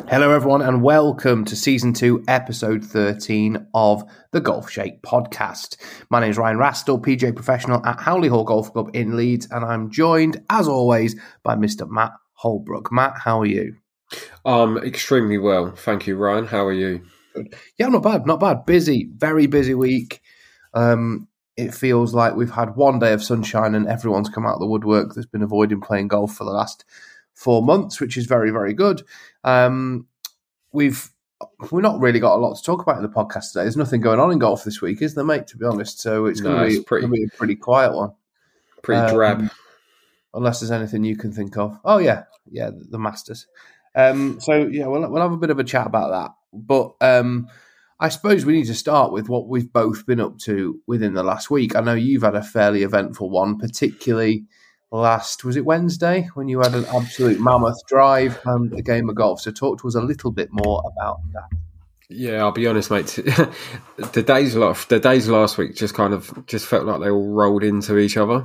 Hello, everyone, and welcome to Season 2, Episode 13 of the Golf Shake Podcast. My name is Ryan Rastall, PGA Professional at Howley Hall Golf Club in Leeds, and I'm joined, as always, by Mr. Matt Holbrook. Matt, how are you? Extremely well. Thank you, Ryan. How are you? Good. Yeah, not bad. Busy, very busy week. It feels like we've had one day of sunshine and everyone's come out of the woodwork that's been avoiding playing golf for the last 4 months, which is very, very good. We've not really got a lot to talk about in the podcast today. There's nothing going on in golf this week, is there, mate, to be honest? So it's going to be a pretty quiet one. Pretty drab. Unless there's anything you can think of. Oh, yeah, the Masters. We'll have a bit of a chat about that. But I suppose we need to start with what we've both been up to within the last week. I know you've had a fairly eventful one, particularly was it Wednesday, when you had an absolute mammoth drive and a game of golf. So talk to us a little bit more about that. Yeah, I'll be honest, mate. The days last week just felt like they all rolled into each other.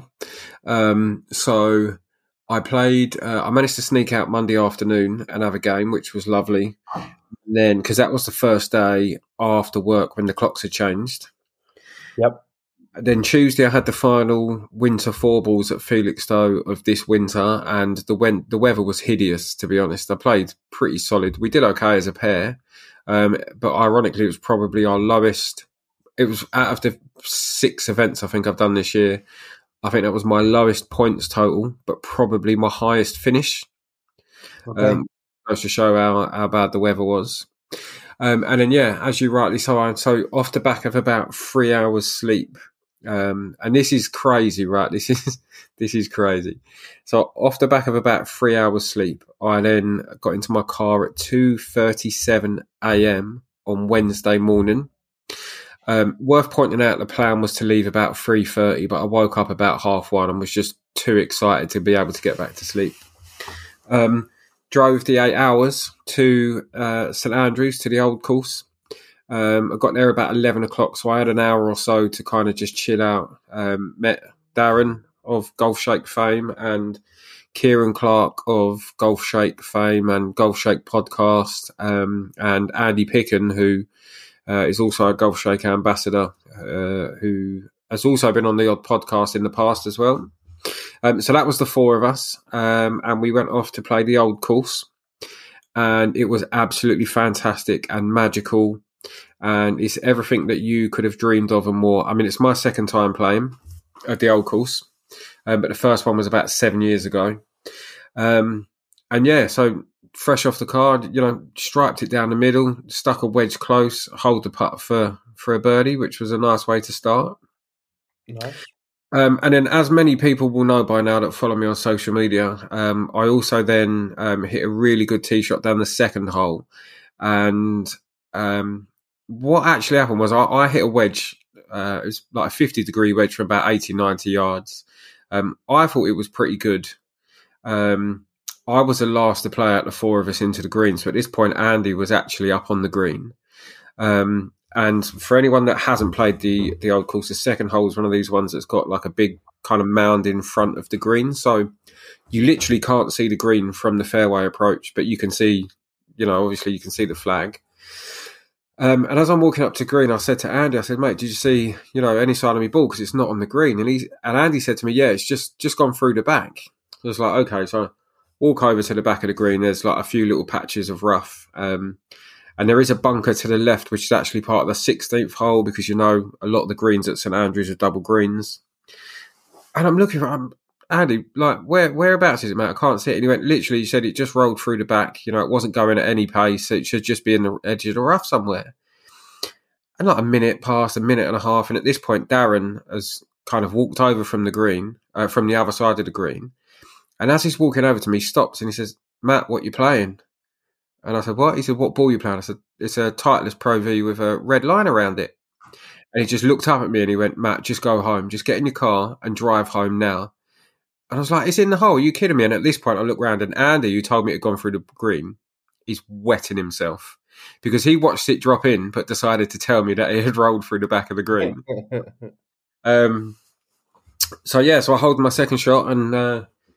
So I played. I managed to sneak out Monday afternoon and have a game, which was lovely. And then, because that was the first day after work when the clocks had changed. Yep. Then Tuesday, I had the final winter four balls at Felixstowe of this winter, and the weather was hideous, to be honest. I played pretty solid. We did okay as a pair, but ironically, it was probably our lowest. It was out of the 6 events I think I've done this year. I think that was my lowest points total, but probably my highest finish. Okay. Goes to show how bad the weather was. And then, as you rightly so off the back of about 3 hours sleep. And this is crazy, right? This is crazy. So off the back of about 3 hours sleep, I then got into my car at 2:37 a.m. on Wednesday morning. Worth pointing out, the plan was to leave about 3:30, but I woke up about 1:30 and was just too excited to be able to get back to sleep. Drove the 8 hours to St Andrews, to the old course. I got there about 11 o'clock, so I had an hour or so to kind of just chill out. Met Darren of Golf Shake fame and Kieran Clark of Golf Shake fame and Golf Shake podcast, and Andy Picken, who is also a Golf Shake ambassador, who has also been on the odd podcast in the past as well. So that was the 4 of us, and we went off to play the old course, and it was absolutely fantastic and magical. And it's everything that you could have dreamed of and more. I mean, it's my second time playing at the old course, but the first one was about 7 years ago. So fresh off the card, striped it down the middle, stuck a wedge close, hold the putt for a birdie, which was a nice way to start. Nice. And then, as many people will know by now that follow me on social media, I also then hit a really good tee shot down the second hole. And what actually happened was I hit a wedge. It was like a 50-degree wedge from about 80, 90 yards. I thought it was pretty good. I was the last to play out the 4 of us into the green. So at this point, Andy was actually up on the green. And for anyone that hasn't played the old course, the second hole is one of these ones that's got like a big kind of mound in front of the green. So you literally can't see the green from the fairway approach, but you can see, obviously you can see the flag. And as I'm walking up to green, I said to Andy, I said, mate, did you see, any sign of me ball? Because it's not on the green. And Andy said to me, yeah, it's just gone through the back. I was like, okay. So I walk over to the back of the green. There's like a few little patches of rough. And there is a bunker to the left, which is actually part of the 16th hole, because a lot of the greens at St Andrews are double greens. And I'm looking for Andy, like, whereabouts is it, mate? I can't see it. And he went, literally, he said it just rolled through the back. It wasn't going at any pace. It should just be in the edge of the rough somewhere. And like a minute passed, a minute and a half. And at this point, Darren has kind of walked over from the green, from the other side of the green. And as he's walking over to me, he stops and he says, Matt, what you playing? And I said, what? He said, what ball you playing? I said, it's a Titleist Pro V with a red line around it. And he just looked up at me and he went, Matt, just go home. Just get in your car and drive home now. And I was like, it's in the hole. Are you kidding me? And at this point, I looked round and Andy, who told me it had gone through the green, is wetting himself because he watched it drop in but decided to tell me that it had rolled through the back of the green. So I hold my second shot and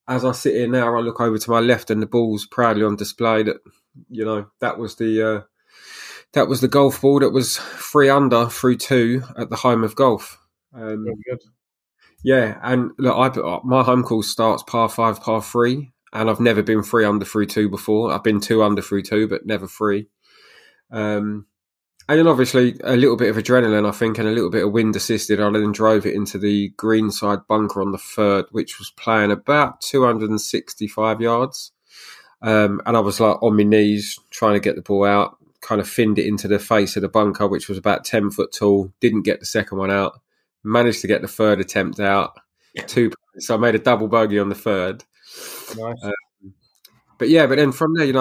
as I sit here now, I look over to my left and the ball's proudly on display. That that was the golf ball that was 3 under through 2 at the home of golf. Very good. Yeah, and look, my home course starts par 5, par 3, and I've never been 3 under through 2 before. I've been 2 under through 2, but never 3. And then obviously a little bit of adrenaline, I think, and a little bit of wind assisted. I then drove it into the greenside bunker on the 3rd, which was playing about 265 yards. And I was like on my knees trying to get the ball out, kind of finned it into the face of the bunker, which was about 10 foot tall. Didn't get the second one out. Managed to get the 3rd attempt out. So I made a double bogey on the 3rd. Nice. But then from there,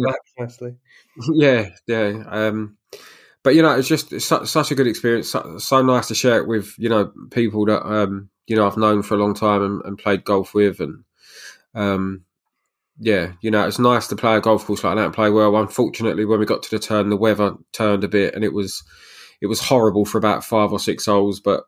yeah. But it's just such a good experience. So nice to share it with people that I've known for a long time and played golf with, and it's nice to play a golf course like that and play well. Unfortunately, when we got to the turn, the weather turned a bit, and it was horrible for about 5 or 6 holes. But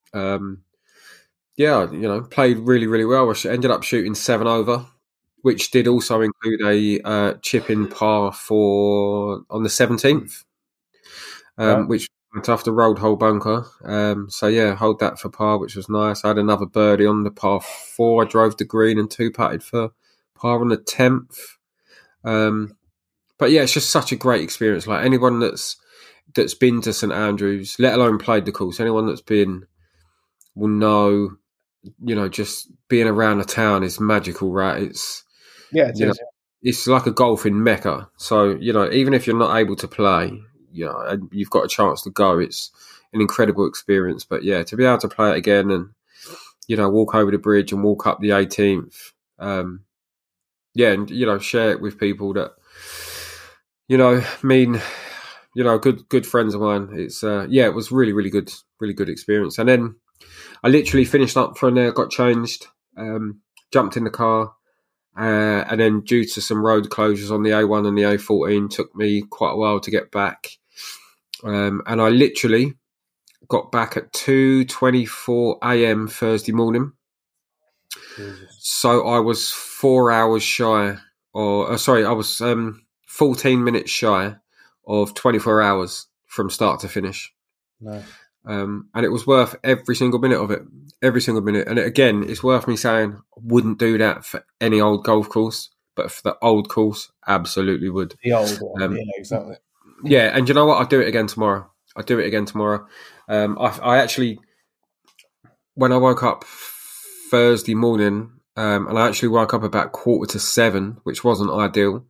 played really, really well. I ended up shooting 7 over, which did also include a chip in par 4 on the 17th. Which went after rolled hole bunker. Hold that for par, which was nice. I had another birdie on the par 4. I drove the green and 2-putted for par on the 10th. It's just such a great experience. Like anyone that's been to St Andrews, let alone played the course, anyone that's been will know. Just being around the town is magical, right? It's it's like a golfing mecca. So even if you're not able to play, you've got a chance to go. It's an incredible experience. But to be able to play it again and walk over the bridge and walk up the 18th, and share it with people that mean good friends of mine. It's it was really, really good, really good experience. And then I literally finished up from there, got changed, jumped in the car. And then due to some road closures on the A1 and the A14, took me quite a while to get back. And I literally got back at 2:24 a.m. Thursday morning. Jesus. So I was 4 hours shy, I was 14 minutes shy of 24 hours from start to finish. Nice. And it was worth every single minute of it. Every single minute. And again, it's worth me saying I wouldn't do that for any old golf course, but for the old course, absolutely would. The old one, exactly. Yeah, and you know what? I'll do it again tomorrow. I actually, when I woke up Thursday morning, and I actually woke up about 6:45, which wasn't ideal.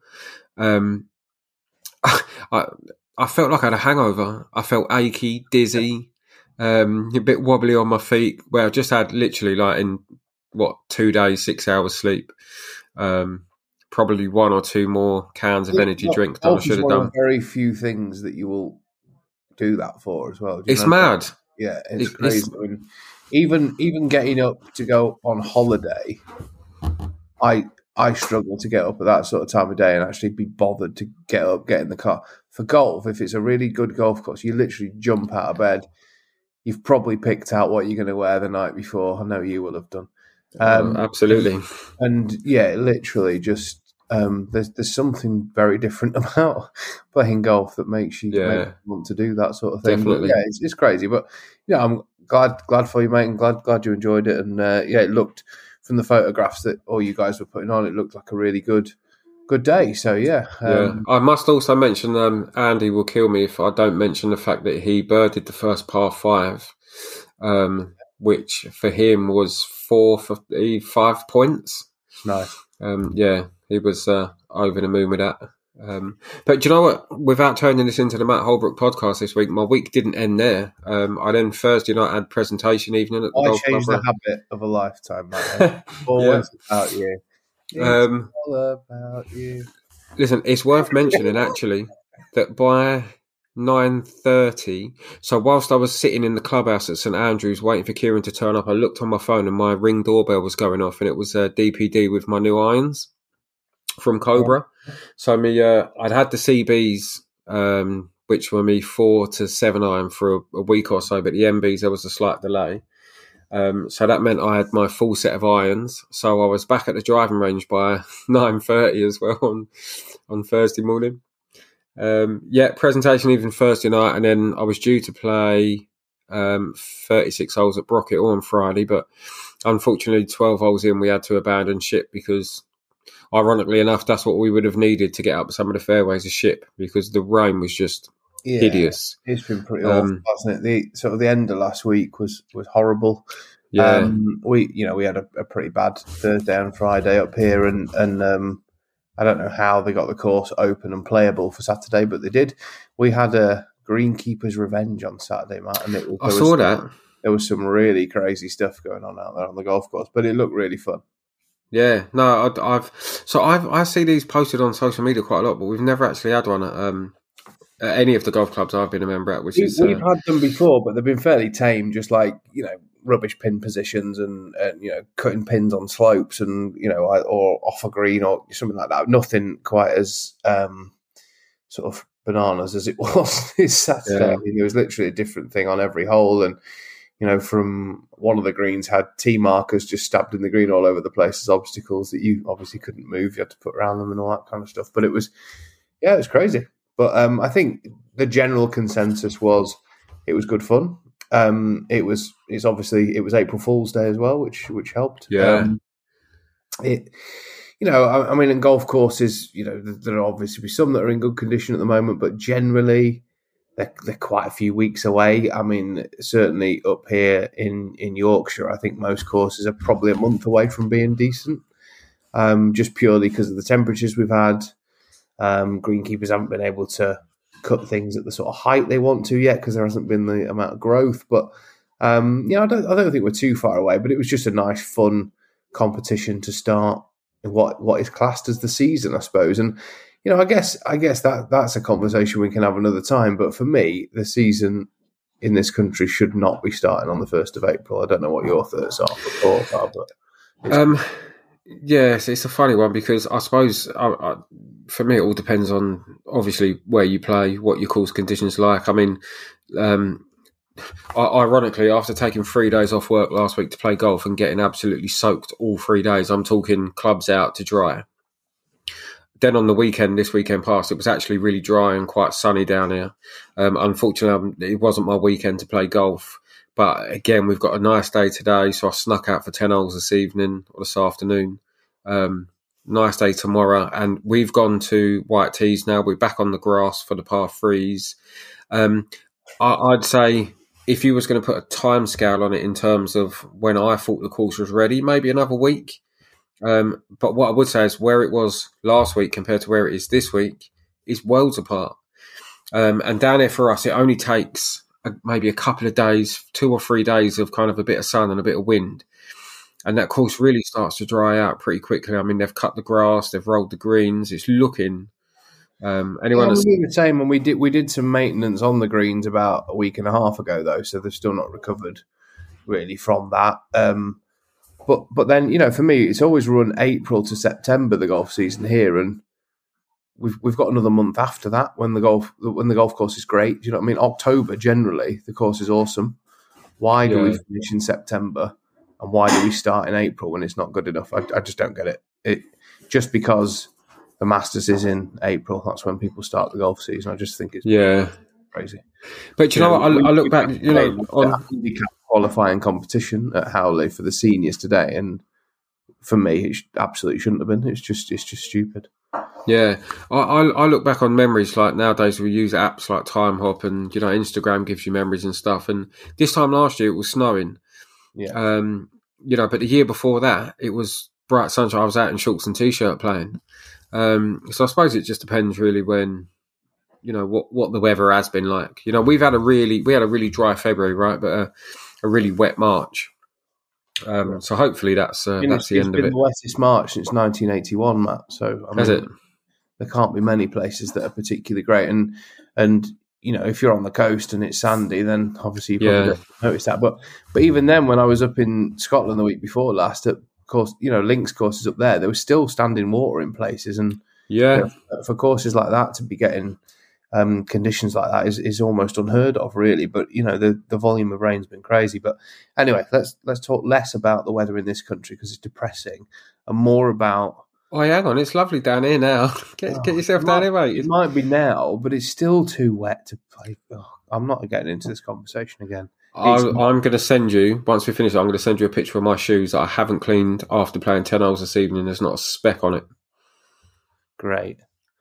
I felt like I had a hangover. I felt achy, dizzy, a bit wobbly on my feet. Well, I just had literally 2 days, 6 hours sleep. Probably 1 or 2 more cans of energy drink than I should have done. Very few things that you will do that for as well. It's mad. Yeah, it's crazy. I mean, even getting up to go on holiday, I struggle to get up at that sort of time of day and actually be bothered to get up, get in the car. For golf, if it's a really good golf course, you literally jump out of bed. You've probably picked out what you're going to wear the night before. I know you will have done. Absolutely. And literally just there's something very different about playing golf that makes you want to do that sort of thing. Definitely. But it's crazy. But I'm glad for you, mate, and glad you enjoyed it. And it looked from the photographs that all you guys were putting on, it looked like a really good day. So I must also mention Andy will kill me if I don't mention the fact that he birdied the first par 5, which for him was 5 points. Nice. He was over the moon with that. But do you know what? Without turning this into the Matt Holbrook podcast this week, my week didn't end there. I then Thursday night had presentation evening at the golf club. I changed the habit of a lifetime, Matt. Always about you. It's all about you. Listen, it's worth mentioning actually that by 9:30, so whilst I was sitting in the clubhouse at St Andrews waiting for Kieran to turn up, I looked on my phone and my Ring doorbell was going off, and it was DPD with my new irons from Cobra. So I'd had the CBs, which were me 4 to 7 iron for a week or so, but the MBs there was a slight delay. So that meant I had my full set of irons. So I was back at the driving range by 9:30 as well on Thursday morning. Presentation even Thursday night, and then I was due to play 36 holes at Brocket on Friday, but unfortunately 12 holes in we had to abandon ship because, ironically enough, that's what we would have needed to get up some of the fairways of ship because the rain was just hideous. It's been pretty awful, hasn't it? The end of last week was horrible. Yeah. We had a pretty bad Thursday and Friday up here, and I don't know how they got the course open and playable for Saturday, but they did. We had a greenkeeper's revenge on Saturday, Matt, and I saw that. There was some really crazy stuff going on out there on the golf course, but it looked really fun. Yeah, no, I see these posted on social media quite a lot, but we've never actually had one at any of the golf clubs I've been a member at. We've had them before, but they've been fairly tame, just like rubbish pin positions and cutting pins on slopes and or off a green or something like that. Nothing quite as sort of bananas as it was this Saturday. Yeah. I mean, there was literally a different thing on every hole, and from one of the greens had T markers just stabbed in the green all over the place as obstacles that you obviously couldn't move. You had to put around them and all that kind of stuff. But it was crazy. But I think the general consensus was it was good fun. It was April Fool's Day as well, which helped. Yeah. I mean, in golf courses, there are obviously some that are in good condition at the moment, but generally they're quite a few weeks away. I mean, certainly up here in Yorkshire, I think most courses are probably a month away from being decent, just purely because of the temperatures we've had. Greenkeepers haven't been able to cut things at the sort of height they want to yet because there hasn't been the amount of growth. But I don't think we're too far away. But it was just a nice, fun competition to start in what is classed as the season, I suppose. And I guess that's a conversation we can have another time. But for me, the season in this country should not be starting on the 1st of April. I don't know what your thoughts are, but yes, it's a funny one because I suppose for me it all depends on obviously where you play, what your course conditions like. I mean, ironically, after taking 3 days off work last week to play golf and getting absolutely soaked all 3 days, I'm talking clubs out to dry. Then on the this weekend past, it was actually really dry and quite sunny down here. Unfortunately, it wasn't my weekend to play golf. But again, we've got a nice day today, so I snuck out for 10 holes this evening or this afternoon. Nice day tomorrow, and we've gone to White Tees now. We're back on the grass for the par threes. I'd say if you was going to put a time scale on it in terms of when I thought the course was ready, maybe another week. But what I would say is where it was last week compared to where it is this week is worlds apart. And down here for us, it only takes maybe a couple of days, 2 or 3 days of kind of a bit of sun and a bit of wind. And that course really starts to dry out pretty quickly. I mean, they've cut the grass, they've rolled the greens. It's looking... we were the same when we did some maintenance on the greens about a week and a half ago, though, so they've still not recovered really from that. But then, for me, it's always run April to September, the golf season here, and we've got another month after that when the golf course is great. Do you know what I mean? October, generally, the course is awesome. Why do we finish in September, and why do we start in April when it's not good enough? I just don't get it. Just because the Masters is in April, that's when people start the golf season. I just think it's crazy. But you know what? I look back, on handicap qualifying competition at Howley for the seniors today, and for me, it absolutely shouldn't have been. It's just stupid. Yeah, I look back on memories like nowadays we use apps like Time Hop and Instagram gives you memories and stuff. And this time last year it was snowing. Yeah. But the year before that it was bright sunshine. I was out in shorts and t-shirt playing. So I suppose it just depends really when what the weather has been like. We had a really dry February, right? But a really wet March. So hopefully that's the end of it. It's been the wettest March since 1981, Matt. So has it? There can't be many places that are particularly great. And if you're on the coast and it's sandy, then obviously you probably don't notice that. But even then, when I was up in Scotland the week before last, at course, links courses up there was still standing water in places. And for courses like that to be getting conditions like that is almost unheard of, really. But the volume of rain's been crazy. But anyway, let's talk less about the weather in this country because it's depressing, and more about. Oh, hang on, it's lovely down here now. Get yourself down here, mate. It might be now, but it's still too wet to play. Oh, I'm not getting into this conversation again. I'm going to send you, once we finish, I'm going to send you a picture of my shoes that I haven't cleaned after playing 10 holes this evening. There's not a speck on it. Great.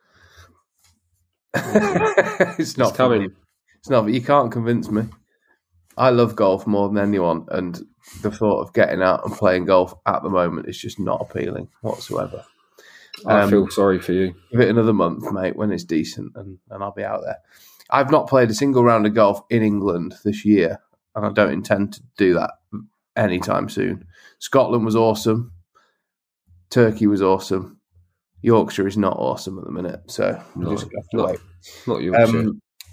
It's not coming. It's not, but you can't convince me. I love golf more than anyone, and the thought of getting out and playing golf at the moment is just not appealing whatsoever. I feel sorry for you. Give it another month, mate, when it's decent, and I'll be out there. I've not played a single round of golf in England this year, and I don't intend to do that anytime soon. Scotland was awesome. Turkey was awesome. Yorkshire is not awesome at the minute, so we'll just have to wait. Not Yorkshire.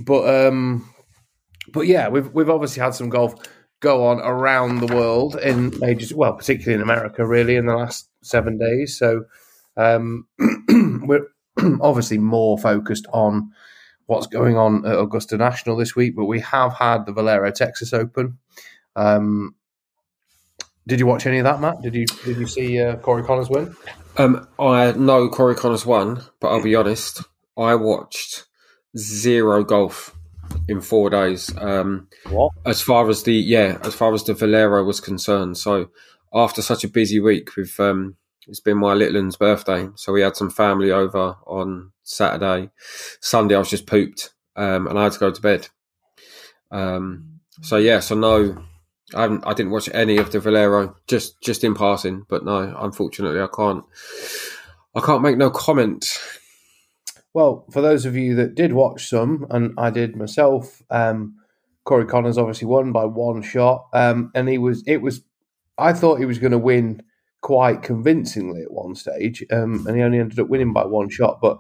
But yeah, we've obviously had some golf go on around the world in majors, well, particularly in America, really, in the last 7 days. So we're obviously more focused on what's going on at Augusta National this week, but we have had the Valero Texas Open. Did you watch any of that, Matt? Did you see Corey Connors win? I know Corey Connors won, but I'll be honest, I watched zero golf in 4 days. What? As far as the Valero was concerned. So after such a busy week with it's been my little one's birthday, so we had some family over on Saturday. Sunday I was just pooped, and I had to go to bed. So no, I didn't watch any of the Valero, just in passing. But no, unfortunately, I can't make no comment. Well, for those of you that did watch some, and I did myself, Corey Connors obviously won by one shot, and I thought he was going to win quite convincingly at one stage, and he only ended up winning by one shot. But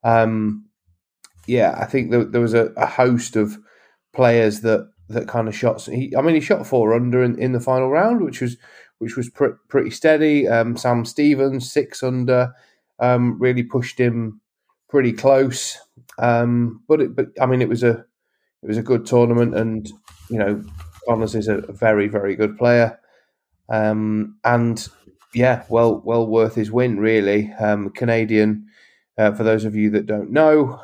I think there was a host of players that kind of shot. He shot 4 under in the final round, which was pretty steady. Sam Stevens 6 under, really pushed him pretty close. But it was a good tournament, and Connors is a very, very good player. Well worth his win, really. Canadian, for those of you that don't know,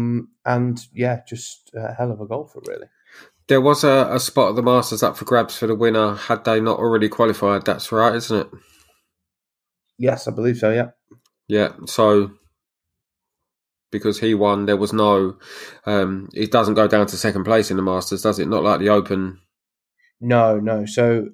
just a hell of a golfer, really. There was a spot at the Masters up for grabs for the winner had they not already qualified. That's right, isn't it? Yes, I believe so, yeah. Yeah, so because he won, there was no... it doesn't go down to second place in the Masters, does it? Not like the Open. No. So,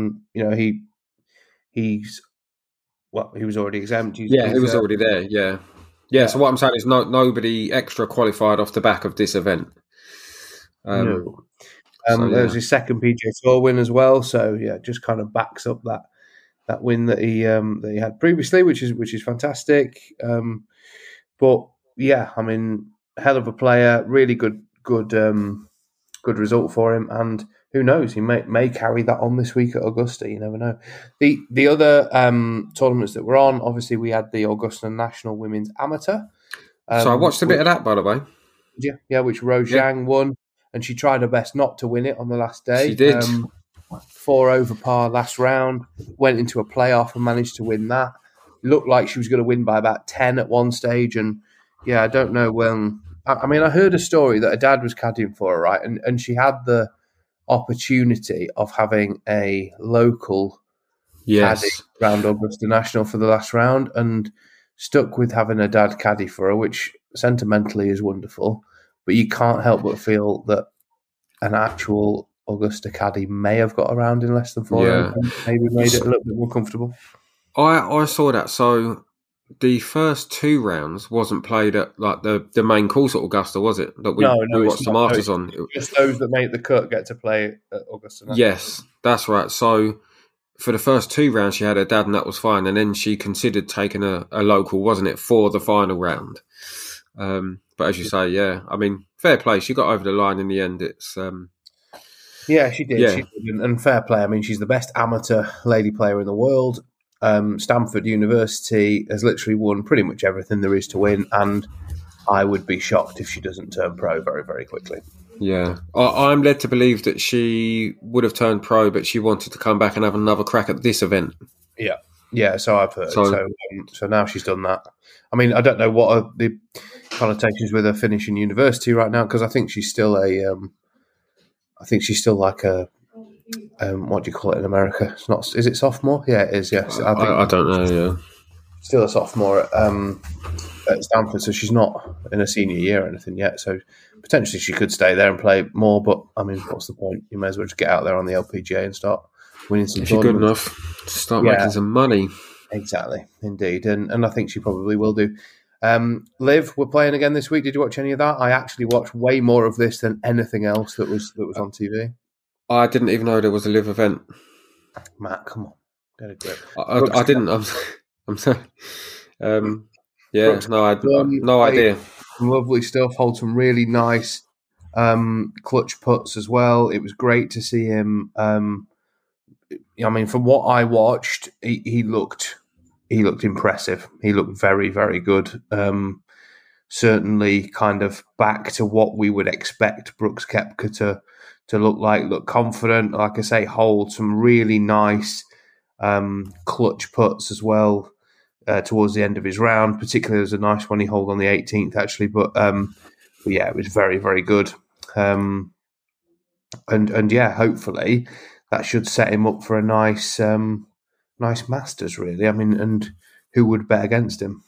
he was already exempt. He was already there, yeah. Yeah, so what I'm saying is nobody extra qualified off the back of this event. No. There was his second PGA Tour win as well, so yeah, just kind of backs up that win that he had previously, which is fantastic. But yeah, hell of a player, really good result for him, and who knows, he may carry that on this week at Augusta. You never know. The other tournaments that were on, obviously, we had the Augusta National Women's Amateur. So I watched a bit of that, by the way. Yeah, which Rose Zhang won, and she tried her best not to win it on the last day. She did. 4 over par last round, went into a playoff and managed to win that. Looked like she was going to win by about 10 at one stage, and I don't know when. I heard a story that her dad was caddying for her, right, and she had the opportunity of having a local caddy around Augusta National for the last round, and stuck with having her dad caddy for her, which sentimentally is wonderful, but you can't help but feel that an actual Augusta caddy may have got around in less than 4 hours, and maybe made it a little bit more comfortable. I saw that. So the first 2 rounds wasn't played at like the main course at Augusta, was it? That we watched the Masters on. Just those that make the cut get to play at Augusta National. Yes, that's right. So for the first 2 rounds, she had her dad, and that was fine. And then she considered taking a local, wasn't it, for the final round? But as you say, fair play. She got over the line in the end. It's she did. Yeah. She did, and fair play. She's the best amateur lady player in the world. Stanford University has literally won pretty much everything there is to win, and I would be shocked if she doesn't turn pro very, very quickly. Yeah, I'm led to believe that she would have turned pro, but she wanted to come back and have another crack at this event. Yeah. So I've heard. So now she's done that. I mean, I don't know what are the connotations with her finishing university right now, because I think she's still like a. What do you call it in America? It's not. Is it sophomore? Yeah, it is. Yes, I don't know. Yeah, still a sophomore at Stanford, so she's not in a senior year or anything yet. So potentially she could stay there and play more. But I mean, what's the point? You may as well just get out there on the LPGA and start winning some. If you're good enough to start making some money. Exactly, indeed, and I think she probably will do. Liv, we're playing again this week. Did you watch any of that? I actually watched way more of this than anything else that was on TV. I didn't even know there was a Liv event. Matt, come on, get a grip. I didn't. I'm sorry. Brooks, no, I had no idea. Some lovely stuff. Hold some really nice clutch putts as well. It was great to see him. I mean, from what I watched, he looked impressive. He looked very, very good. Certainly, kind of back to what we would expect Brooks Koepka to look like. Look confident, like I say, hold some really nice clutch putts as well towards the end of his round. Particularly, there was a nice one he held on the 18th, actually. But yeah, it was very, very good. And yeah, hopefully that should set him up for a nice Masters, really. I mean, and who would bet against him?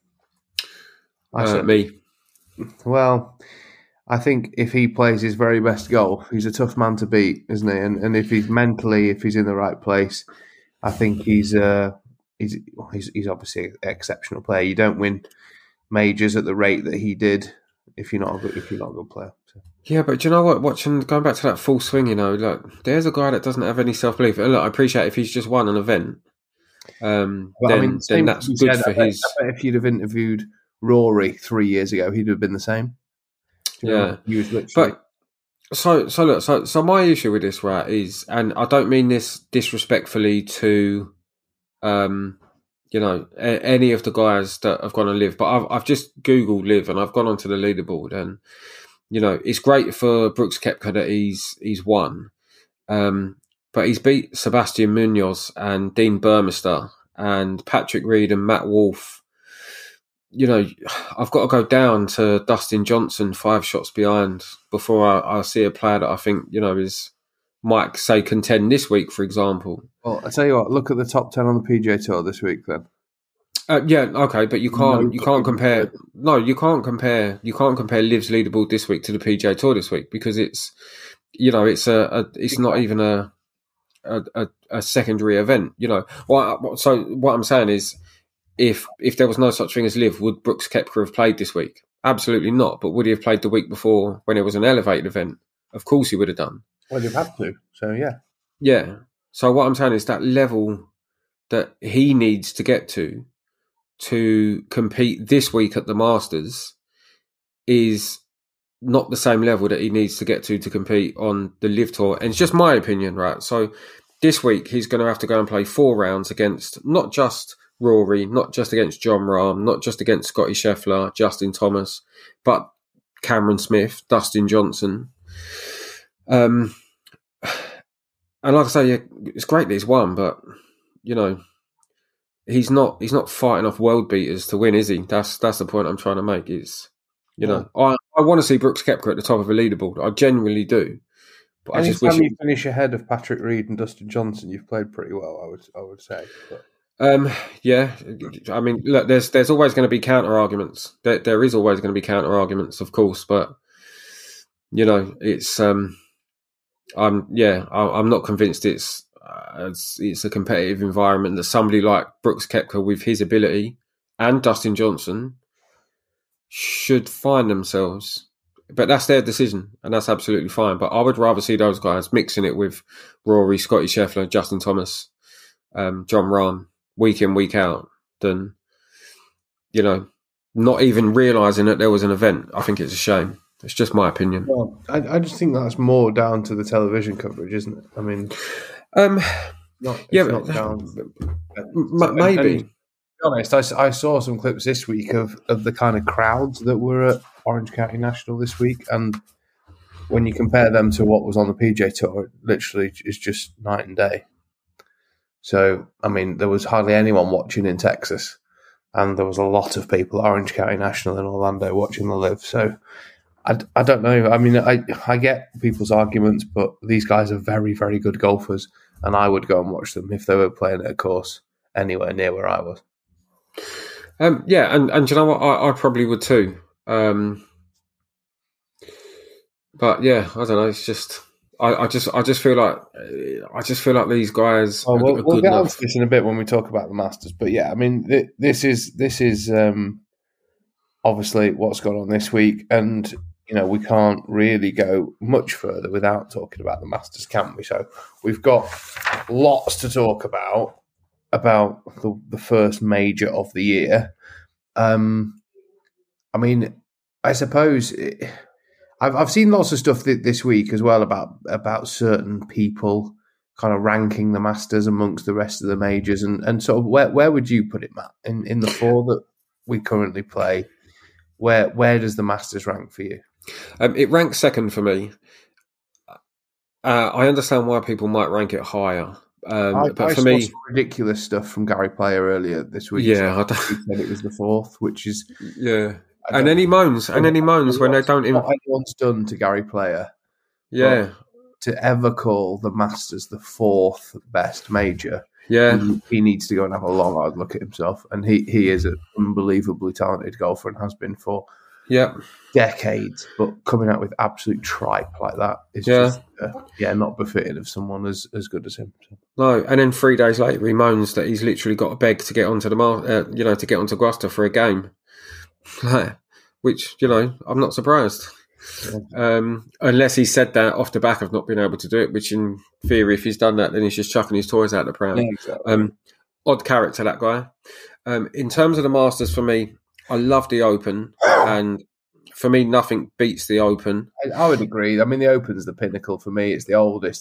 Me. Well, I think if he plays his very best golf, he's a tough man to beat, isn't he? And if he's in the right place, I think he's obviously an exceptional player. You don't win majors at the rate that he did if you're not a good player. So. Yeah, but do you know what? Going back to that full swing, look, there's a guy that doesn't have any self-belief. And look, I appreciate if he's just won an event, then that's good for his. I bet if you'd have interviewed Rory 3 years ago, he'd have been the same. Yeah, but so my issue with this, right, is, and I don't mean this disrespectfully to, any of the guys that have gone on Liv, but I've just Googled Liv and I've gone onto the leaderboard, and it's great for Brooks Koepka that he's won, but he's beat Sebastian Munoz and Dean Burmester and Patrick Reed and Matt Wolff. I've got to go down to Dustin Johnson 5 shots behind before I see a player that I think, might say contend this week, for example. Well, I tell you what, look at the top 10 on the PGA Tour this week then. Yeah, okay, but you can't compare. No, you can't compare Liv's leaderboard this week to the PGA Tour this week, because it's not even a secondary event. So what I'm saying is, if there was no such thing as Liv, would Brooks Koepka have played this week? Absolutely not. But would he have played the week before when it was an elevated event? Of course he would have done. Well, you've had to. So, yeah. Yeah. So what I'm saying is that level that he needs to get to compete this week at the Masters is not the same level that he needs to get to compete on the Liv Tour. And it's just my opinion, right? So this week he's going to have to go and play 4 rounds against not just Rory, not just against Jon Rahm, not just against Scottie Scheffler, Justin Thomas, but Cameron Smith, Dustin Johnson. And like I say, yeah, it's great that he's won, but he's not fighting off world beaters to win, is he? That's the point I'm trying to make. Is I want to see Brooks Koepka at the top of a leaderboard. I genuinely do. But I just wish you finish ahead of Patrick Reed and Dustin Johnson, you've played pretty well. I would say. But. Yeah, I mean, look, there's always going to be counter arguments. There is always going to be counter arguments, of course, but it's I'm not convinced it's a competitive environment that somebody like Brooks Koepka with his ability and Dustin Johnson should find themselves. But that's their decision, and that's absolutely fine. But I would rather see those guys mixing it with Rory, Scottie Scheffler, Justin Thomas, Jon Rahm, week in, week out, than, not even realising that there was an event. I think it's a shame. It's just my opinion. Well, I just think that's more down to the television coverage, isn't it? I mean, maybe. honest, I saw some clips this week of the kind of crowds that were at Orange County National this week, and when you compare them to what was on the PJ Tour, it literally is just night and day. So, I mean, there was hardly anyone watching in Texas, and there was a lot of people at Orange County National in Orlando watching the live. So, I don't know. I mean, I get people's arguments, but these guys are very, very good golfers, and I would go and watch them if they were playing at a course anywhere near where I was. Yeah, and you know what? I probably would too. But yeah, I don't know. It's just I just feel like these guys. Oh, we'll get onto this in a bit when we talk about the Masters. But yeah, I mean, this is obviously what's gone on this week, and we can't really go much further without talking about the Masters, can we? So we've got lots to talk about the first major of the year. I mean, I suppose I've seen lots of stuff this week as well about certain people kind of ranking the Masters amongst the rest of the majors, and sort of where would you put it, Matt, in the four that we currently play? Where does the Masters rank for you? It ranks second for me. I understand why people might rank it higher. But for saw me, some ridiculous stuff from Gary Player earlier this week. Yeah, he said it was the fourth, which is and then he moans when they don't. What anyone's done to Gary Player, to ever call the Masters the fourth best major, he needs to go and have a long hard look at himself. And he is an unbelievably talented golfer and has been for decades, but coming out with absolute tripe like that is just not befitting of someone as good as him. No, and then 3 days later he moans that he's literally got to beg to get onto the to get onto Augusta for a game, which I'm not surprised. Unless he said that off the back of not being able to do it, which in theory, if he's done that, then he's just chucking his toys out the pram. Yeah, exactly. Odd character, that guy. In terms of the Masters, for me, I love the Open, and for me, nothing beats the Open. I would agree. I mean, the Open's the pinnacle for me. It's the oldest.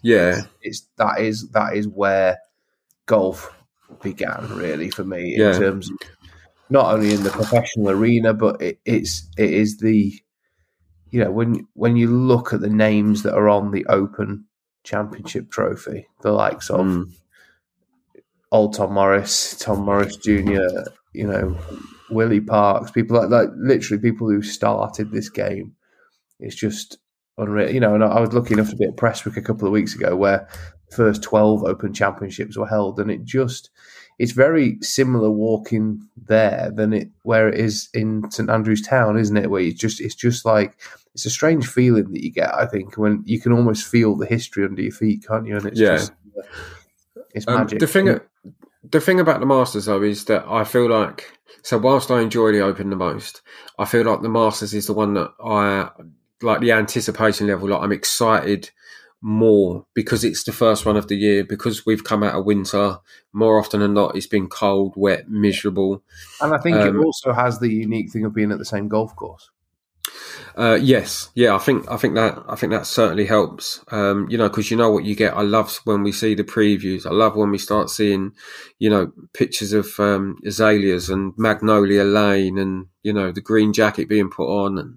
That is where golf began, really, for me, in terms of not only in the professional arena, but it is the when you look at the names that are on the Open Championship trophy, the likes of old Tom Morris Jr., Willie Parks, people like literally people who started this game. It's just unreal. And I was lucky enough to be at Prestwick a couple of weeks ago where the first 12 Open Championships were held, and it's very similar walking there than where it is in St Andrews Town, isn't it? Where it's just like, it's a strange feeling that you get, I think, when you can almost feel the history under your feet, can't you? And it's just it's magic. The thing about the Masters, though, is that I feel like, so whilst I enjoy the Open the most, I feel like the Masters is the one that I like, the anticipation level. Like, I'm excited more because it's the first one of the year, because we've come out of winter. More often than not, it's been cold, wet, miserable. And I think it also has the unique thing of being at the same golf course. Yes, yeah, I think that certainly helps. Because what you get. I love when we see the previews. I love when we start seeing, pictures of azaleas and Magnolia Lane, and the green jacket being put on, and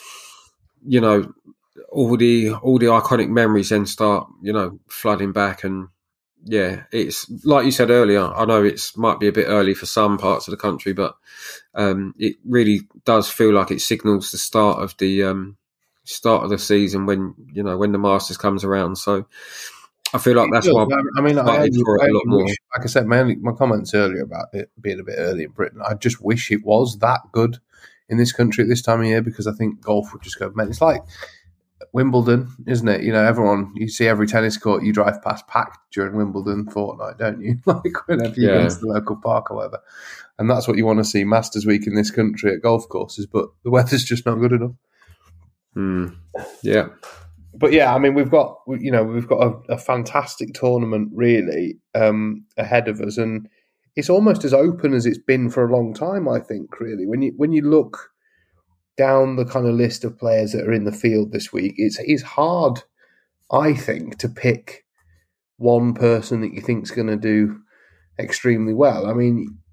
all the iconic memories then start flooding back. And yeah, it's like you said earlier. I know might be a bit early for some parts of the country, but it really does feel like it signals the start of the season when the Masters comes around. So I feel like that's why. I mean, I a lot more. Like I said, my comments earlier about it being a bit early in Britain. I just wish it was that good in this country at this time of year, because I think golf would just go. It's like Wimbledon, isn't it? You see every tennis court you drive past packed during Wimbledon fortnight, don't you? Like whenever you go to the local park or whatever. And that's what you want to see Masters Week in this country at golf courses, but the weather's just not good enough. Yeah. But yeah, I mean, we've got a fantastic tournament really ahead of us, and it's almost as open as it's been for a long time, I think, really. When you look down the kind of list of players that are in the field this week, it's hard, I think, to pick one person that you think is going to do extremely well. I mean,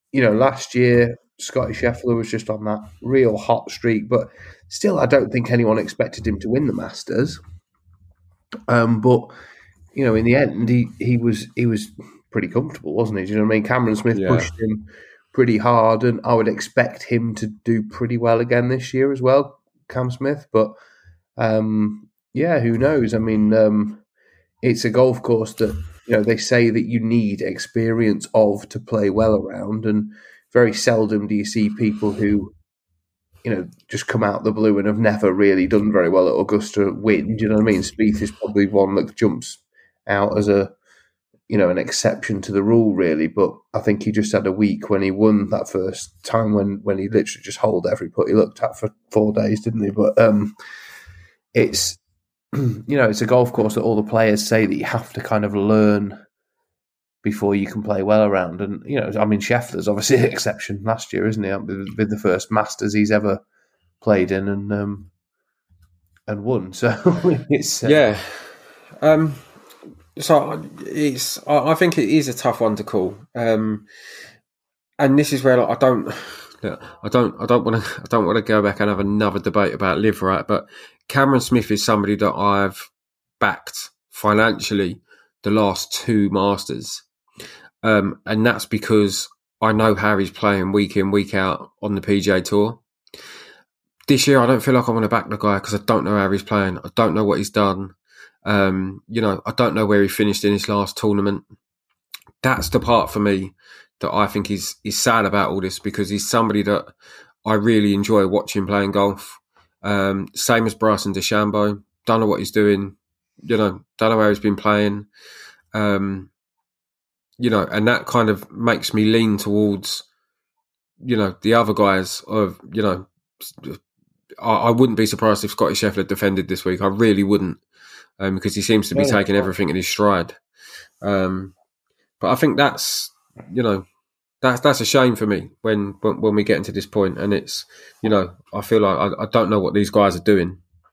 last year Scotty Scheffler was just on that real hot streak, but still, I don't think anyone expected him to win the Masters. But in the end, he was pretty comfortable, wasn't he? Do you know what I mean? Cameron Smith pushed him pretty hard, and I would expect him to do pretty well again this year as well, Cam Smith. But who knows? I mean, it's a golf course that they say that you need experience of to play well around, and very seldom do you see people who just come out the blue and have never really done very well at Augusta win. Do you know what I mean? Spieth is probably one that jumps out as an exception to the rule, really. But I think he just had a week when he won that first time when he literally just holed every putt he looked at for 4 days, didn't he? But it's it's a golf course that all the players say that you have to kind of learn before you can play well around. And, Scheffler's obviously an exception last year, isn't he? With the first Masters he's ever played in and won. So it's... So I think it is a tough one to call. And this is where I don't want to go back and have another debate about live right, but Cameron Smith is somebody that I've backed financially the last 2 Masters. And that's because I know how he's playing week in, week out on the PGA Tour. This year, I don't feel like I want to back the guy because I don't know how he's playing. I don't know what he's done. I don't know where he finished in his last tournament. That's the part for me that I think is sad about all this, because he's somebody that I really enjoy watching playing golf. Same as Bryson DeChambeau. Don't know what he's doing. Don't know where he's been playing. And that kind of makes me lean towards, the other guys of, I wouldn't be surprised if Scotty Scheffler defended this week. I really wouldn't, because he seems to be taking everything in his stride. But I think that's a shame for me when we get into this point, and it's, I feel like I don't know what these guys are doing.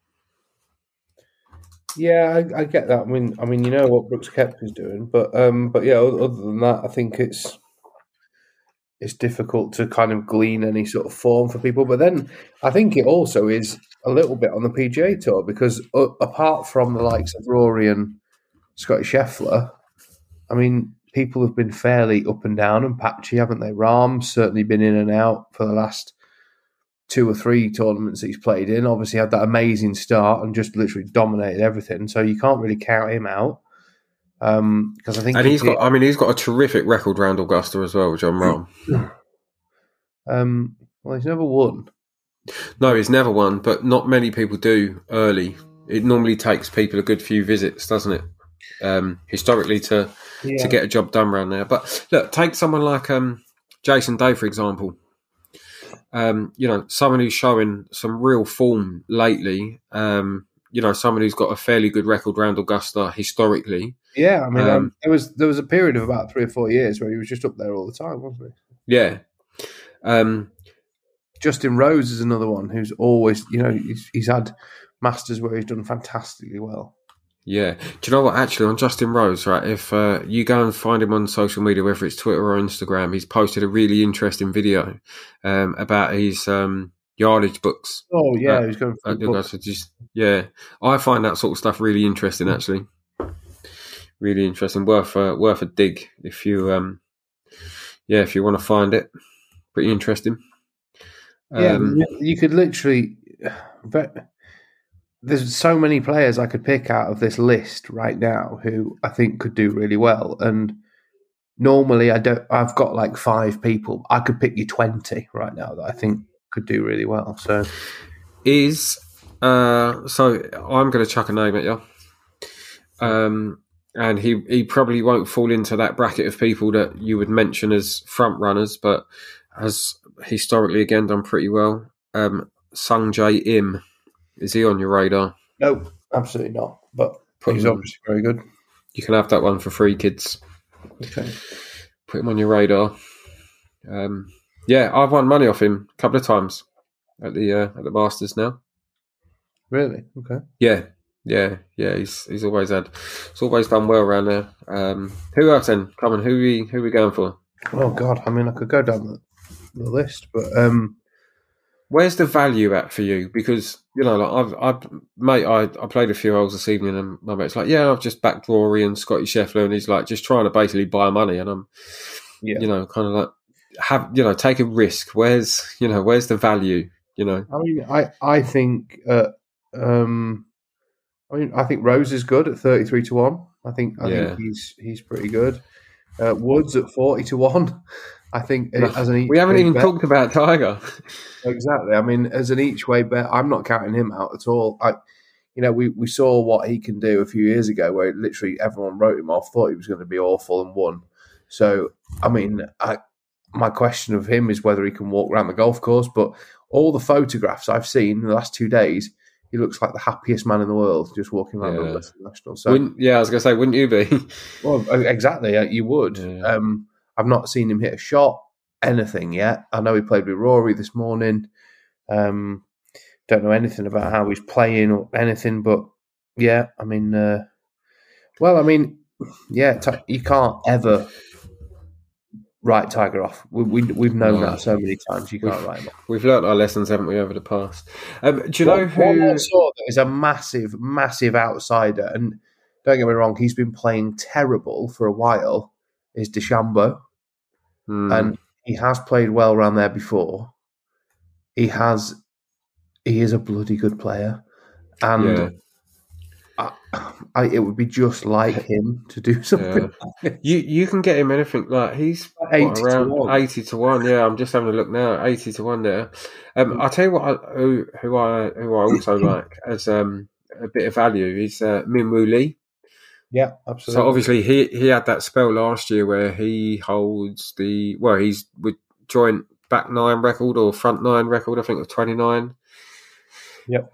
Yeah, I get that. I mean, what Brooks Koepka's doing, but yeah. Other than that, I think it's difficult to kind of glean any sort of form for people. But then I think it also is a little bit on the PGA Tour, because apart from the likes of Rory and Scotty Scheffler, I mean, people have been fairly up and down and patchy, haven't they? Rahm's certainly been in and out for the last 2 or 3 tournaments that he's played in. Obviously had that amazing start and just literally dominated everything. So you can't really count him out. Because I think he's got a terrific record round Augusta as well, Jon Rahm. Well, he's never won. No, he's never won, but not many people do early. It normally takes people a good few visits, doesn't it? Historically to get a job done around there. But look, take someone like Jason Day, for example. Someone who's showing some real form lately. Someone who's got a fairly good record round Augusta historically. Yeah, I mean, there was a period of about 3 or 4 years where he was just up there all the time, wasn't he? Yeah. Justin Rose is another one who's always, he's had Masters where he's done fantastically well. Yeah. Do you know what? Actually, on Justin Rose, right, if you go and find him on social media, whether it's Twitter or Instagram, he's posted a really interesting video about his yardage books. Oh, yeah. He's going for books. I find that sort of stuff really interesting, actually. Really interesting. Worth a dig if you want to find it. Pretty interesting. You could literally... There's so many players I could pick out of this list right now who I think could do really well. And normally I've got like 5 people. I could pick you 20 right now that I think could do really well. So I'm going to chuck a name at you. And he probably won't fall into that bracket of people that you would mention as front runners, but has historically again done pretty well. Sung Jae Im. Is he on your radar? No, absolutely not. But he's obviously very good. You can have that one for free, kids. Okay. Put him on your radar. I've won money off him a couple of times at the Masters now. Really? Okay. Yeah. He's always done well around there. Who else then? Come on, who we going for? Oh God, I mean, I could go down the list, but Where's the value at for you? Because I played a few holes this evening, and my mate's like, "Yeah, I've just backed Rory and Scotty Scheffler," and he's like, just trying to basically buy money, and I'm, yeah, kind of like, take a risk. Where's the value? I mean, I think, I think Rose is good at 33-1. I think Yeah. he's pretty good. Woods at 40-1. I think No, as an we each haven't way even bet. talked about Tiger. Exactly. I mean, as an each way bet, I'm not counting him out at all. We saw what he can do a few years ago, where literally everyone wrote him off, thought he was going to be awful, and won. So, I mean, my question of him is whether he can walk around the golf course. But all the photographs I've seen in the last 2 days, he looks like the happiest man in the world just walking around Yeah. Augusta National. So, I was going to say, wouldn't you be? well, exactly, you would. Yeah. I've not seen him hit a shot, anything yet. I know he played with Rory this morning. Don't know anything about how he's playing or anything, but yeah, I mean, you can't ever write Tiger off. We've known No. that so many times. You can't write him off. We've learnt our lessons, haven't we, over the past? Do you know One who? I saw that is a massive, massive outsider, and don't get me wrong, he's been playing terrible for a while. Is DeChambeau, and he has played well around there before. He is a bloody good player, and it would be just like him to do something. Yeah. You can get him anything like he's 80 around to 1. 80-1. Yeah, I'm just having a look now. 80-1 there. I'll tell you what. Who I also like as a bit of value is Min Woo Lee. Yeah, absolutely. So obviously he had that spell last year where he holds he's with joint back nine record or front nine record, I think, of 29. Yep.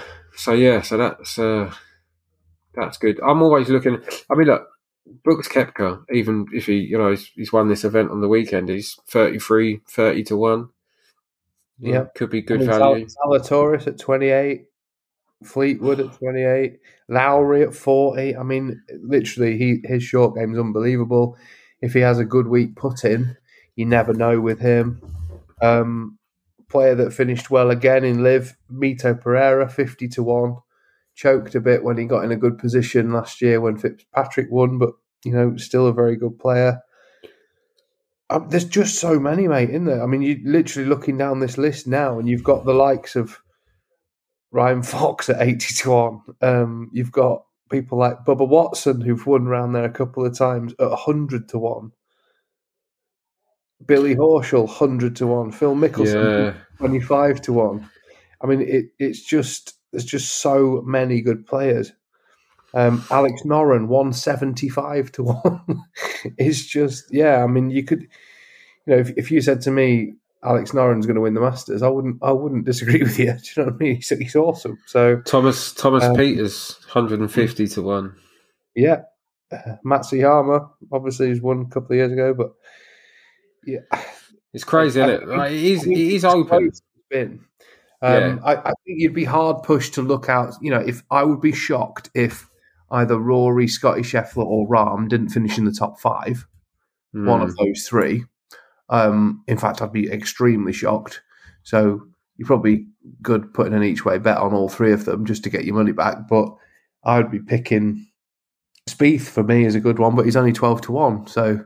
So that's good. I'm always looking. I mean, look, Brooks Koepka, even if he's won this event on the weekend, he's 30-1. Yeah, could be good value. Zalatoris at 28, Fleetwood at 28, Lowry at 40. I mean, literally, his short game is unbelievable. If he has a good week put in, you never know with him. Player that finished well again in Live, Mito Pereira, 50-1. Choked a bit when he got in a good position last year when Fitzpatrick won, but still a very good player. There's just so many, mate, in there. I mean, you're literally looking down this list now, and you've got the likes of Ryan Fox at 80-1. You've got people like Bubba Watson who've won around there a couple of times at 100-1. Billy Horschel 100-1. Phil Mickelson 25-1. I mean, there's just so many good players. Alex Noren 175-1. It's just, yeah. I mean, you could, if you said to me Alex Noren's going to win the Masters, I wouldn't disagree with you. Do you know what I mean? He's awesome. So Thomas Peters 150-1. Yeah, Matsuyama obviously has won a couple of years ago, but yeah, it's crazy, isn't it? Like, he's open. It's been. I think you'd be hard pushed to look out. If I would be shocked if either Rory, Scotty Scheffler, or Rahm didn't finish in the top 5, one of those 3. In fact, I'd be extremely shocked. So you're probably good putting an each way bet on all 3 of them just to get your money back. But I'd be picking Spieth for me is a good one, but he's only 12-1. So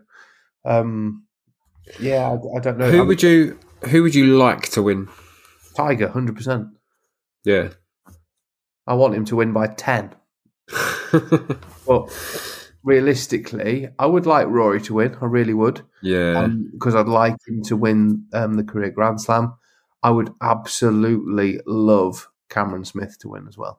yeah, I don't know. Who would you like to win? Tiger, 100%. Yeah, I want him to win by 10. But realistically, I would like Rory to win. I really would. Yeah, because I'd like him to win the career Grand Slam. I would absolutely love Cameron Smith to win as well.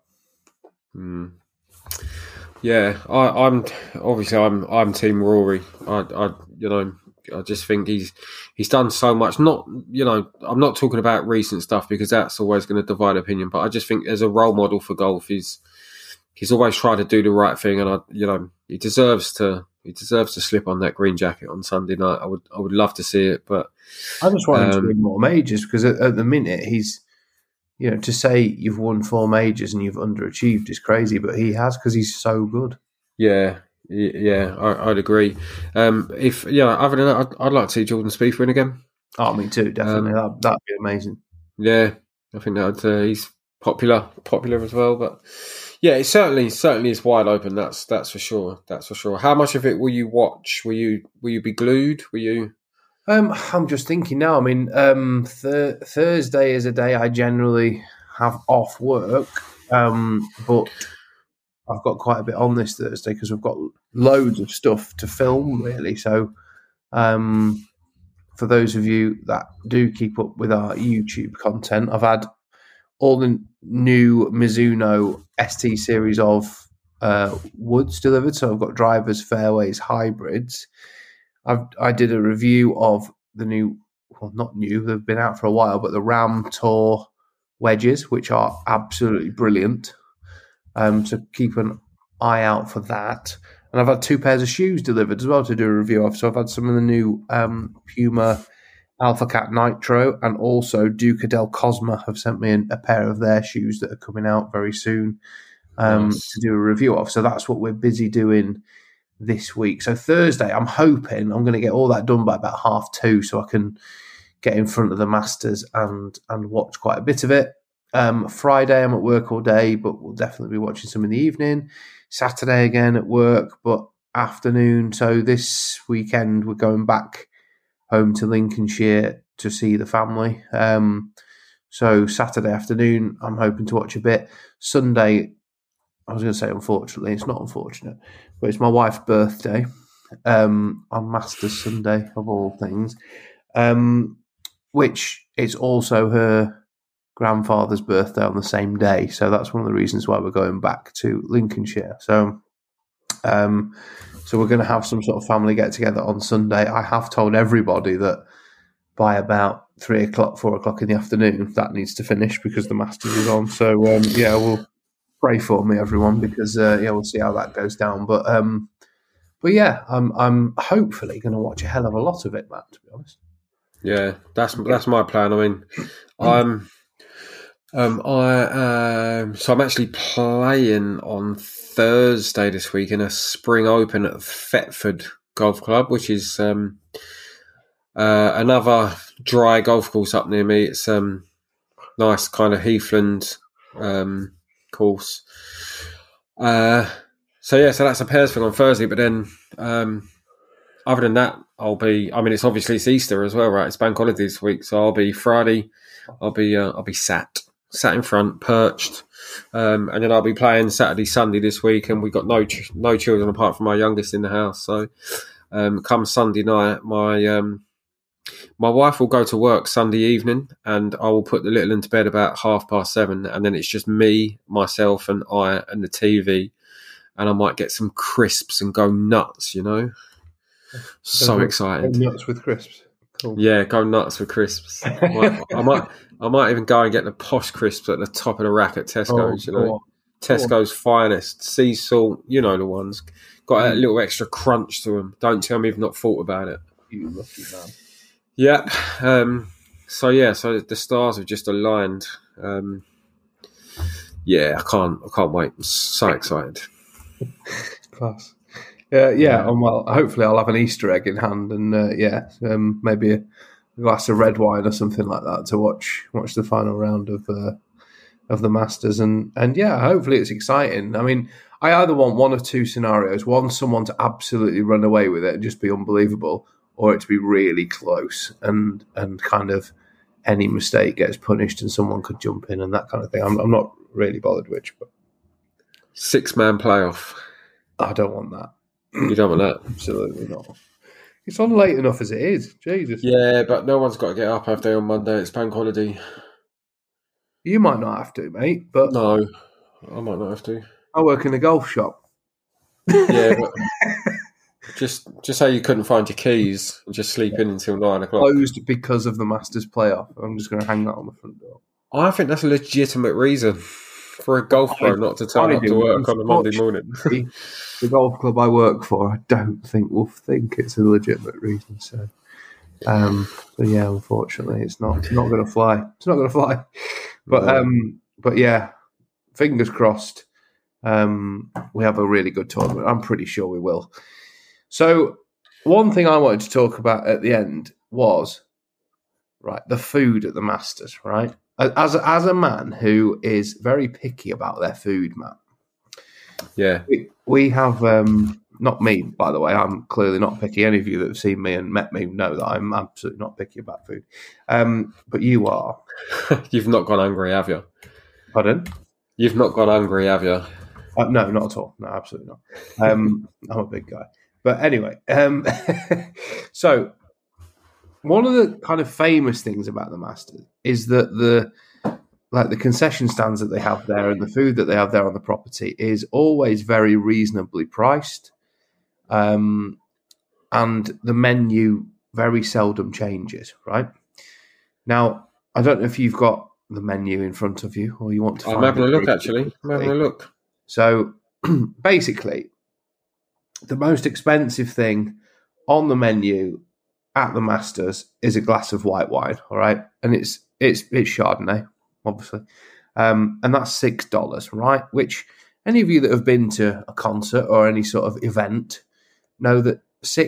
Yeah, I'm Team Rory. I just think he's done so much. Not, I'm not talking about recent stuff because that's always going to divide opinion. But I just think as a role model for golf, he's always tried to do the right thing, and he deserves to slip on that green jacket on Sunday night. I would love to see it, but I just want him to win more majors because at the minute he's, to say you've won 4 majors and you've underachieved is crazy, but he has because he's so good. Yeah, Yeah, I'd agree. Other than that, I'd like to see Jordan Spieth win again. Oh, me too, definitely. That'd be amazing. Yeah, I think that he's popular as well. But yeah, it certainly is wide open. That's for sure. That's for sure. How much of it will you watch? Will you be glued? Will you? I'm just thinking now. I mean, Thursday is a day I generally have off work, but I've got quite a bit on this Thursday because we've got loads of stuff to film, really. So, for those of you that do keep up with our YouTube content, I've had all the new Mizuno ST series of woods delivered. So I've got drivers, fairways, hybrids. I did a review of the new, well, not new, they've been out for a while, but the Ram Tour wedges, which are absolutely brilliant. So keep an eye out for that. And I've had 2 pairs of shoes delivered as well to do a review of. So I've had some of the new Puma Alpha Cat Nitro, and also Duca del Cosma have sent me a pair of their shoes that are coming out very soon to do a review of. So that's what we're busy doing this week. So Thursday, I'm hoping I'm going to get all that done by about 2:30 so I can get in front of the Masters and watch quite a bit of it. Friday, I'm at work all day, but we'll definitely be watching some in the evening. Saturday, again at work, but afternoon. So this weekend, we're going back home to Lincolnshire to see the family. So Saturday afternoon, I'm hoping to watch a bit. Sunday, I was going to say unfortunately, it's not unfortunate, but it's my wife's birthday on Masters Sunday, of all things, which is also her grandfather's birthday on the same day. So that's one of the reasons why we're going back to Lincolnshire. So we're going to have some sort of family get-together on Sunday. I have told everybody that by about 3 o'clock, 4 o'clock in the afternoon, that needs to finish because the Masters is on. So, we'll pray for me, everyone, because, we'll see how that goes down. But yeah, I'm hopefully going to watch a hell of a lot of it, Matt, to be honest. Yeah, that's my plan. I mean, so I'm actually playing on Thursday this week in a Spring Open at Thetford Golf Club, which is another dry golf course up near me. It's nice kind of heathland course. So that's a pairs thing on Thursday. But then other than that, it's Easter as well, right? It's bank holiday this week, so I'll be Friday. I'll be sat in front, perched, and then I'll be playing Saturday, Sunday this week, and we've got no children apart from my youngest in the house. So come Sunday night, my wife will go to work Sunday evening, and I will put the little into bed about 7:30, and then it's just me, myself, and I, and the TV, and I might get some crisps and go nuts, So excited! Go nuts with crisps. Cool. Yeah, go nuts with crisps. I might even go and get the posh crisps at the top of the rack at Tesco's. Tesco's finest, sea salt. You know the ones. Got a little extra crunch to them. Don't tell me you've not thought about it. You lucky man. Yeah. So the stars have just aligned. I can't wait. I'm so excited. Class. Well, hopefully I'll have an Easter egg in hand, and maybe a glass of red wine or something like that to watch the final round of the Masters, and hopefully it's exciting. I mean, I either want one of two scenarios: one, someone to absolutely run away with it and just be unbelievable, or it to be really close and kind of any mistake gets punished and someone could jump in and that kind of thing. I'm not really bothered which, but 6-man playoff. I don't want that. You don't want that? Absolutely not. It's on late enough as it is. Jesus. Yeah, but no one's got to get up, have they, on Monday? It's bank holiday. You might not have to, mate, but... No, I might not have to. I work in the golf shop. Yeah, but just say you couldn't find your keys and just sleep in until 9 o'clock. Closed because of the Masters playoff. I'm just going to hang that on the front door. I think that's a legitimate reason for a golf pro not to turn up to work on a Monday morning. The golf club I work for, I don't think will think it's a legitimate reason. So, unfortunately, it's not going to fly. It's not going to fly. But yeah, fingers crossed. we have a really good tournament. I'm pretty sure we will. So one thing I wanted to talk about at the end was, right, the food at the Masters, right? As a man who is very picky about their food, Matt. Yeah. We have, not me, by the way, I'm clearly not picky. Any of you that have seen me and met me know that I'm absolutely not picky about food. But you are. You've not gone hungry, have you? Pardon? You've not gone hungry, have you? No, not at all. No, absolutely not. I'm a big guy. But anyway, so one of the kind of famous things about the Masters is that the concession stands that they have there and the food that they have there on the property is always very reasonably priced. And the menu very seldom changes, right? Now, I don't know if you've got the menu in front of you or you want to I'm having a look, actually. I'm having a look. So, basically, the most expensive thing on the menu at the Masters is a glass of white wine, all right? And it's Chardonnay, obviously. And that's $6, right? Which any of you that have been to a concert or any sort of event know that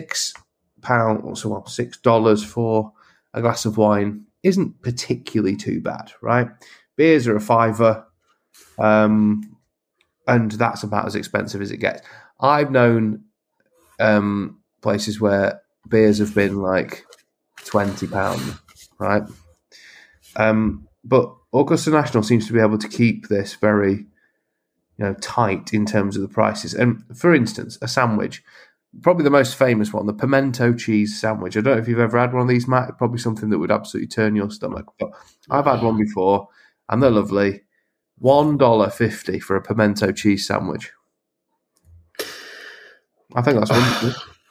$6 for a glass of wine isn't particularly too bad, right? Beers are a $5, and that's about as expensive as it gets. I've known places where beers have been like £20, right? But Augusta National seems to be able to keep this very, tight in terms of the prices. And for instance, a sandwich, probably the most famous one, the pimento cheese sandwich. I don't know if you've ever had one of these, Matt. It's probably something that would absolutely turn your stomach. But I've had one before, and they're lovely. $1.50 for a pimento cheese sandwich. I think that's wonderful.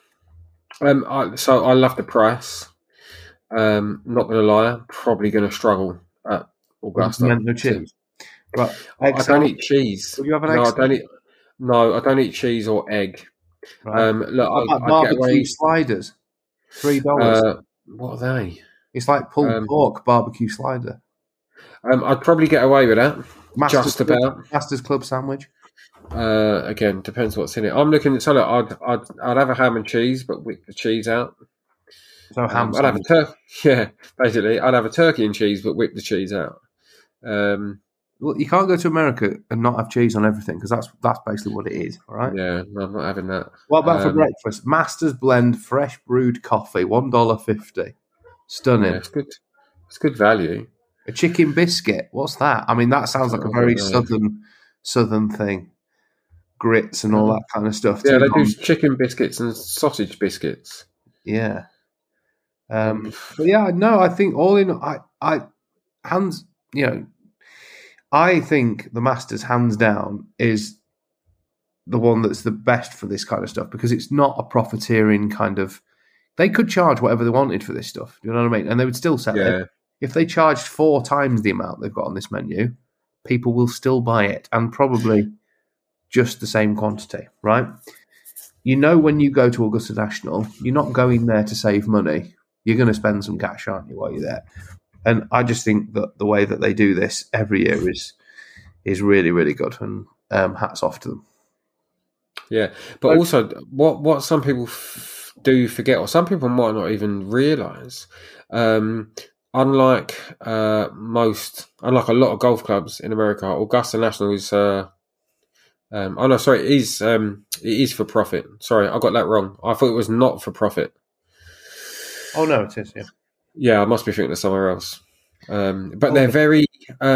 So I love the price. Not going to lie, I'm probably going to struggle at Augusta. Pimento cheese. Right. I don't eat cheese. Will you have an egg? I don't eat cheese or egg. Right. Look, barbecue sliders, $3. What are they? It's like pulled pork barbecue slider. I'd probably get away with that. Masters Club sandwich. Again, depends what's in it. I'm looking. So look, I'd have a ham and cheese, but with the cheese out. So ham. I'd have a turkey. Yeah, basically, I'd have a turkey and cheese, but whip the cheese out. Well, you can't go to America and not have cheese on everything because that's basically what it is. All right. Yeah, no, I'm not having that. What about for breakfast? Masters Blend fresh brewed coffee, $1.50. Stunning. Yeah, it's good. It's good value. A chicken biscuit. What's that? I mean, that sounds like a very southern thing. Grits and all that kind of stuff. Yeah, they do chicken biscuits and sausage biscuits. Yeah. But yeah, no, I think all in, I think the Masters, hands down, is the one that's the best for this kind of stuff because it's not a profiteering kind of. They could charge whatever they wanted for this stuff. Do you know what I mean? And they would still sell it. If they charged 4 times the amount they've got on this menu, people will still buy it and probably just the same quantity, right? When you go to Augusta National, you're not going there to save money. You're going to spend some cash, aren't you, while you're there? And I just think that the way that they do this every year is really, really good. And hats off to them. Yeah, but also what some people do forget, or some people might not even realise, unlike a lot of golf clubs in America, Augusta National is. It is for profit. Sorry, I got that wrong. I thought it was not for profit. Oh no, it is. Yeah. Yeah, I must be thinking of somewhere else. But they're very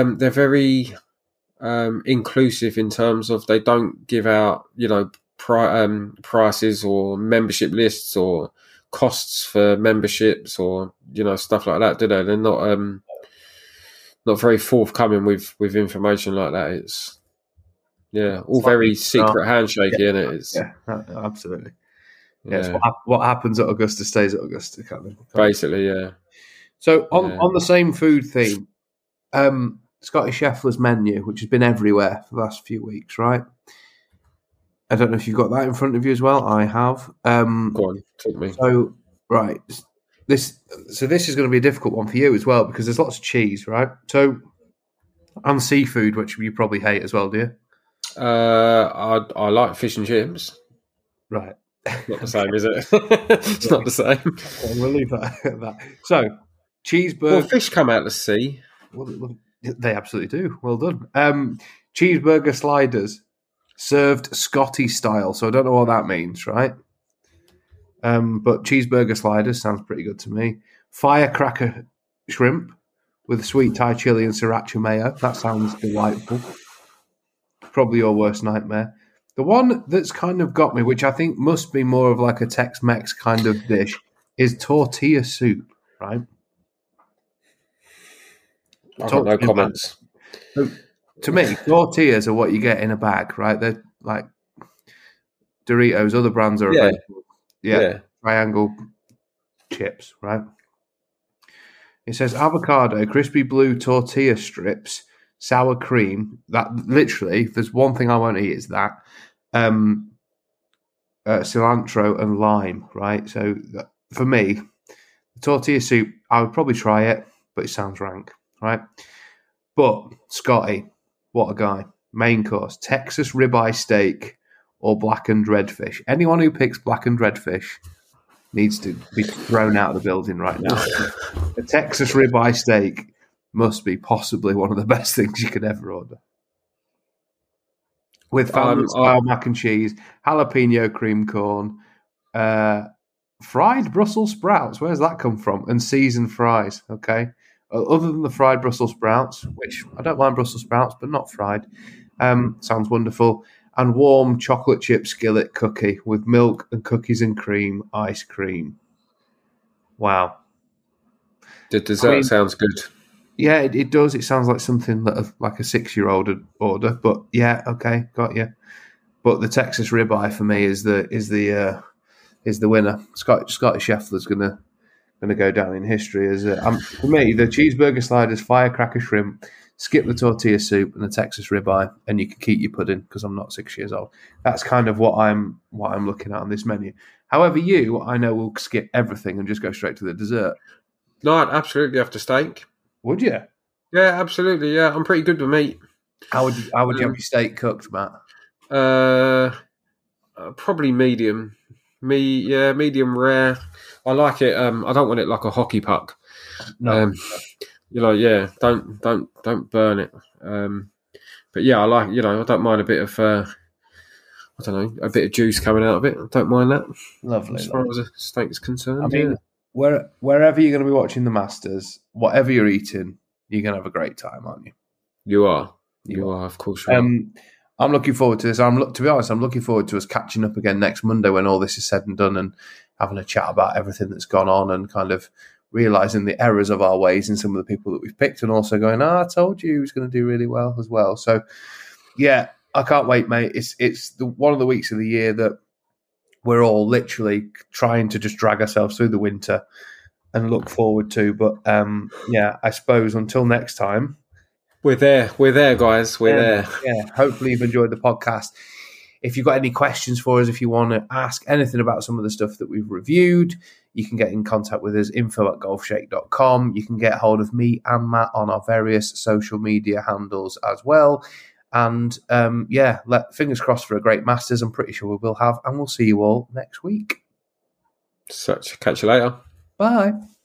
inclusive in terms of they don't give out, prices or membership lists or costs for memberships or stuff like that, do they? They're not very forthcoming with information like that. It's all very secret handshake in it. Yeah, absolutely. Yeah, what happens at Augusta stays at Augusta, kind of. Basically, yeah. So on the same food theme, Scotty Scheffler's menu, which has been everywhere for the last few weeks, right? I don't know if you've got that in front of you as well. I have. Go on, talk me. So right, this is going to be a difficult one for you as well because there's lots of cheese, right? So and seafood, which you probably hate as well, do you? I like fish and chips. Right. Not the same, is it? It's not the same. Okay, we'll leave that at that. So, Well, cheeseburger. fish come out the sea. Well, they absolutely do. Well done. Cheeseburger sliders served Scotty style. So I don't know what that means, right? But cheeseburger sliders sounds pretty good to me. Firecracker shrimp with sweet Thai chili and sriracha mayo. That sounds delightful. Probably your worst nightmare. The one that's kind of got me, which I think must be more of like a Tex-Mex kind of dish, is tortilla soup, right? I've got no comments. So, to me, tortillas are what you get in a bag, right? They're like Doritos, other brands are available. Yeah. Triangle chips, right? It says avocado, crispy blue tortilla strips, sour cream. That literally, if there's one thing I won't eat, is that. Cilantro and lime, right? So for me, the tortilla soup, I would probably try it, but it sounds rank, right? But Scotty, what a guy. Main course, Texas ribeye steak or blackened redfish. Anyone who picks blackened redfish needs to be thrown out of the building right now. The Texas ribeye steak must be possibly one of the best things you could ever order. With family-style mac and cheese, jalapeno cream corn, fried Brussels sprouts. Where's that come from? And seasoned fries, okay? Other than the fried Brussels sprouts, which I don't mind Brussels sprouts, but not fried. Sounds wonderful. And warm chocolate chip skillet cookie with milk and cookies and cream, ice cream. Wow. The dessert sounds good. Yeah, it does. It sounds like something that like a 6-year-old would order. But yeah, okay, got you. But the Texas ribeye for me is the winner. Scotty Scheffler's gonna go down in history as for me. The cheeseburger sliders, firecracker shrimp, skip the tortilla soup, and the Texas ribeye, and you can keep your pudding because I'm not 6 years old. That's kind of what I'm looking at on this menu. However, I know will skip everything and just go straight to the dessert. No, I'd absolutely have to steak. Would you? Yeah, absolutely. Yeah, I'm pretty good with meat. How would you have your steak cooked, Matt? Probably medium. Medium rare. I like it. I don't want it like a hockey puck. No. Don't burn it. But yeah, I like. I don't mind a bit of. A bit of juice coming out of it. I don't mind that. Lovely. As far as a steak is concerned. I mean, wherever you're going to be watching the Masters, whatever you're eating, you're going to have a great time, aren't you? You are. You are, of course. You are. I'm looking forward to this. To be honest, I'm looking forward to us catching up again next Monday when all this is said and done and having a chat about everything that's gone on and kind of realising the errors of our ways and some of the people that we've picked and also going, I told you he was going to do really well as well. So, yeah, I can't wait, mate. It's one of the weeks of the year that we're all literally trying to just drag ourselves through the winter and look forward to. But, I suppose until next time. We're there, guys. We're there. Yeah, hopefully you've enjoyed the podcast. If you've got any questions for us, if you want to ask anything about some of the stuff that we've reviewed, you can get in contact with us, info@golfshake.com. You can get hold of me and Matt on our various social media handles as well. And, fingers crossed for a great Masters. I'm pretty sure we will have. And we'll see you all next week. Catch you later. Bye.